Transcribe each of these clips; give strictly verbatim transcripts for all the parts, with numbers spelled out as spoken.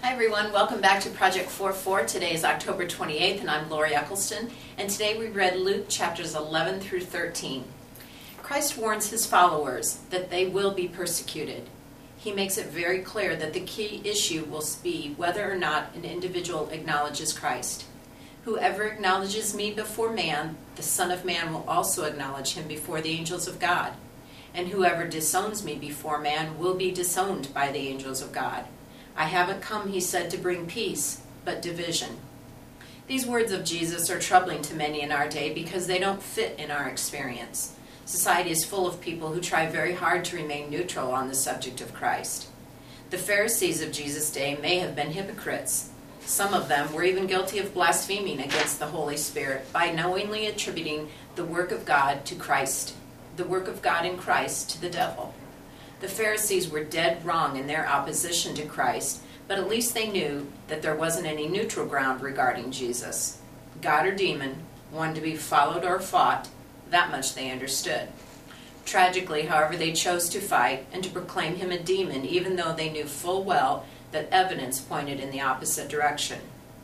Hi everyone, welcome back to Project four four. Today is October twenty-eighth and I'm Lori Eccleston, and today we read Luke chapters eleven through thirteen. Christ warns his followers that they will be persecuted. He makes it very clear that the key issue will be whether or not an individual acknowledges Christ. Whoever acknowledges me before man, the Son of Man will also acknowledge him before the angels of God. And whoever disowns me before man will be disowned by the angels of God. I haven't come, he said, to bring peace, but division. These words of Jesus are troubling to many in our day because they don't fit in our experience. Society is full of people who try very hard to remain neutral on the subject of Christ. The Pharisees of Jesus' day may have been hypocrites. Some of them were even guilty of blaspheming against the Holy Spirit by knowingly attributing the work of God to Christ, the work of God in Christ to the devil. The Pharisees were dead wrong in their opposition to Christ, but at least they knew that there wasn't any neutral ground regarding Jesus. God or demon, one to be followed or fought, that much they understood. Tragically, however, they chose to fight and to proclaim him a demon, even though they knew full well that evidence pointed in the opposite direction.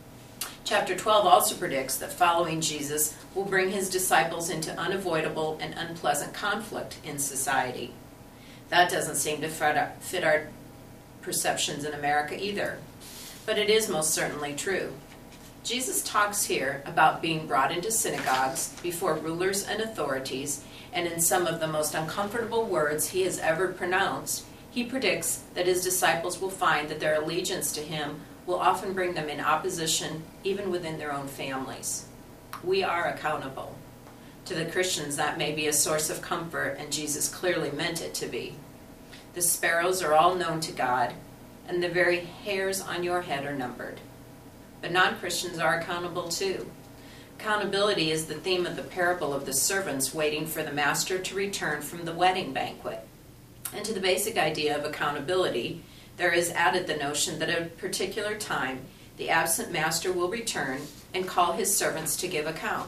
Chapter twelve also predicts that following Jesus will bring his disciples into unavoidable and unpleasant conflict in society. That doesn't seem to fit our perceptions in America either. But it is most certainly true. Jesus talks here about being brought into synagogues before rulers and authorities, and in some of the most uncomfortable words he has ever pronounced, he predicts that his disciples will find that their allegiance to him will often bring them in opposition even within their own families. We are accountable. To the Christians, that may be a source of comfort, and Jesus clearly meant it to be. The sparrows are all known to God, and the very hairs on your head are numbered. But non-Christians are accountable too. Accountability is the theme of the parable of the servants waiting for the master to return from the wedding banquet. And to the basic idea of accountability, there is added the notion that at a particular time, the absent master will return and call his servants to give account.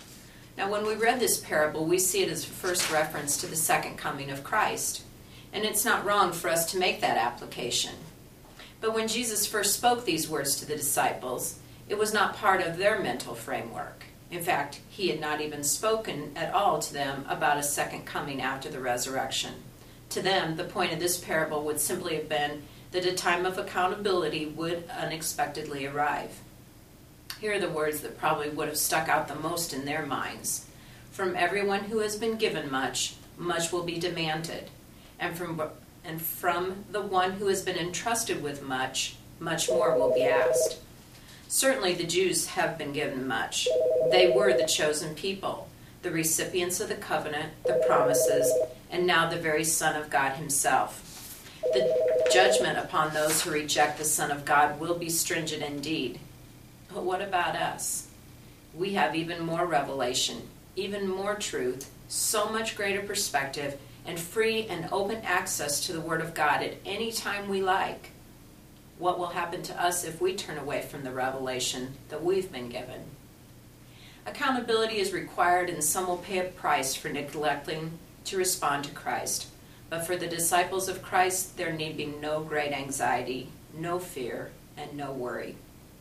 Now, when we read this parable, we see it as a first reference to the second coming of Christ. And it's not wrong for us to make that application. But when Jesus first spoke these words to the disciples, it was not part of their mental framework. In fact, he had not even spoken at all to them about a second coming after the resurrection. To them, the point of this parable would simply have been that a time of accountability would unexpectedly arrive. Here are the words that probably would have stuck out the most in their minds. From everyone who has been given much, much will be demanded. And from, and from the one who has been entrusted with much, much more will be asked. Certainly the Jews have been given much. They were the chosen people, the recipients of the covenant, the promises, and now the very Son of God himself. The judgment upon those who reject the Son of God will be stringent indeed. But what about us? We have even more revelation, even more truth, so much greater perspective, and free and open access to the Word of God at any time we like. What will happen to us if we turn away from the revelation that we've been given? Accountability is required, and some will pay a price for neglecting to respond to Christ. But for the disciples of Christ, there need be no great anxiety, no fear, and no worry.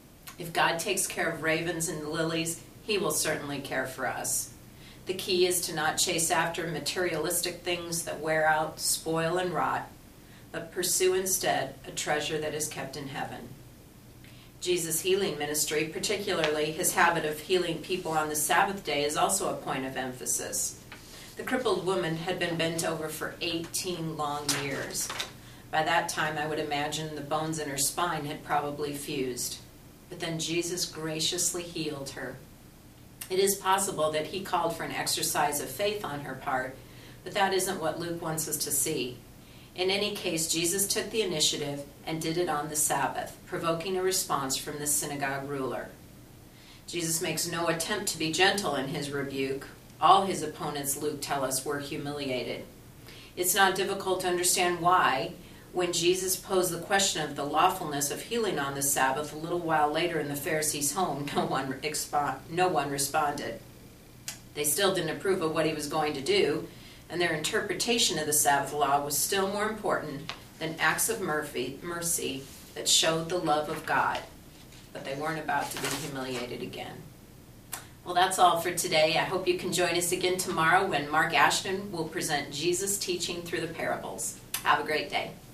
If God takes care of ravens and lilies, he will certainly care for us. The key is to not chase after materialistic things that wear out, spoil, and rot, but pursue instead a treasure that is kept in heaven. Jesus' healing ministry, particularly his habit of healing people on the Sabbath day, is also a point of emphasis. The crippled woman had been bent over for eighteen long years. By that time, I would imagine the bones in her spine had probably fused. But then Jesus graciously healed her. It is possible that he called for an exercise of faith on her part, but that isn't what Luke wants us to see. In any case, Jesus took the initiative and did it on the Sabbath, provoking a response from the synagogue ruler. Jesus makes no attempt to be gentle in his rebuke. All his opponents, Luke tells us, were humiliated. It's not difficult to understand why, when Jesus posed the question of the lawfulness of healing on the Sabbath a little while later in the Pharisees' home, no one, expo- no one responded. They still didn't approve of what he was going to do, and their interpretation of the Sabbath law was still more important than acts of mercy that showed the love of God, but they weren't about to be humiliated again. Well, that's all for today. I hope you can join us again tomorrow when Mark Ashton will present Jesus' teaching through the parables. Have a great day.